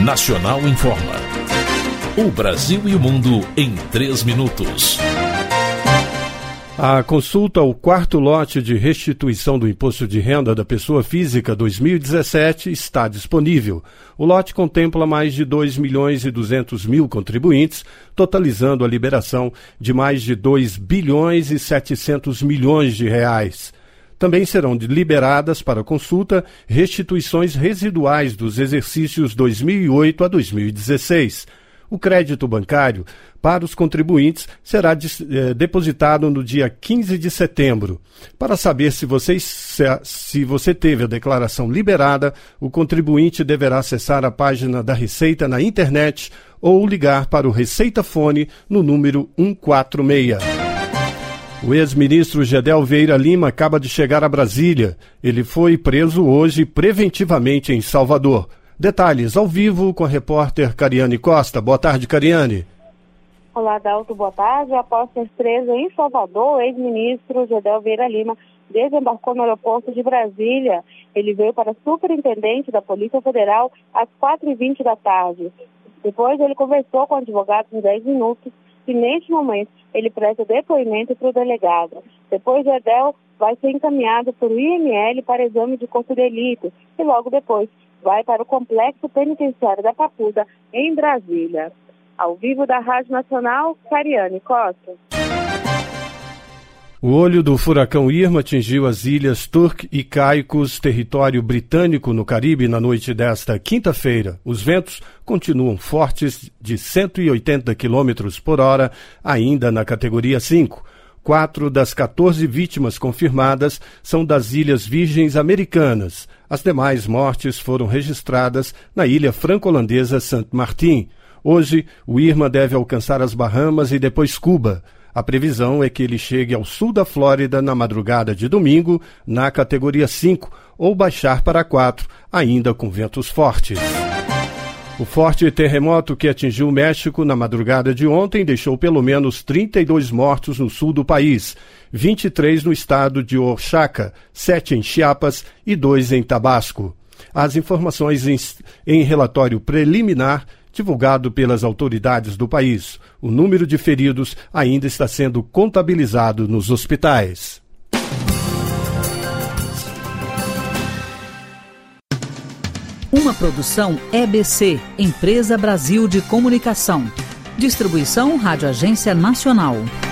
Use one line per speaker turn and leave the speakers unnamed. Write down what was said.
Nacional informa. O Brasil e o mundo em 3 minutos.
A consulta ao quarto lote de restituição do Imposto de Renda da Pessoa Física 2017 está disponível. O lote contempla mais de 2.200.000 contribuintes, totalizando a liberação de mais de 2 bilhões e 700 milhões de reais. Também serão liberadas para consulta restituições residuais dos exercícios 2008 a 2016. O crédito bancário para os contribuintes será depositado no dia 15 de setembro. Para saber se você teve a declaração liberada, o contribuinte deverá acessar a página da Receita na internet ou ligar para o Receita Fone no número 146. O ex-ministro Gedel Vieira Lima acaba de chegar a Brasília. Ele foi preso hoje preventivamente em Salvador. Detalhes ao vivo com a repórter Cariane Costa. Boa tarde, Cariane.
Olá, Dalto, boa tarde. Após ser preso em Salvador, o ex-ministro Gedel Vieira Lima desembarcou no aeroporto de Brasília. Ele veio para superintendente da Polícia Federal às 4h20 da tarde. Depois ele conversou com o advogado em 10 minutos e neste momento ele presta depoimento para o delegado. Depois Gedel vai ser encaminhado por IML para exame de corpo de delito e logo depois vai para o Complexo Penitenciário da Papuda, em Brasília. Ao vivo da Rádio Nacional, Cariane Costa.
O olho do furacão Irma atingiu as ilhas Turk e Caicos, território britânico no Caribe, na noite desta quinta-feira. Os ventos continuam fortes de 180 km por hora, ainda na categoria 5. 4 das 14 vítimas confirmadas são das Ilhas Virgens Americanas. As demais mortes foram registradas na ilha franco-holandesa Saint Martin. Hoje, o Irma deve alcançar as Bahamas e depois Cuba. A previsão é que ele chegue ao sul da Flórida na madrugada de domingo, na categoria 5, ou baixar para 4, ainda com ventos fortes. O forte terremoto que atingiu o México na madrugada de ontem deixou pelo menos 32 mortos no sul do país, 23 no estado de Oaxaca, 7 em Chiapas e 2 em Tabasco. As informações em relatório preliminar divulgado pelas autoridades do país. O número de feridos ainda está sendo contabilizado nos hospitais.
Uma produção EBC, Empresa Brasil de Comunicação. Distribuição Rádio Agência Nacional.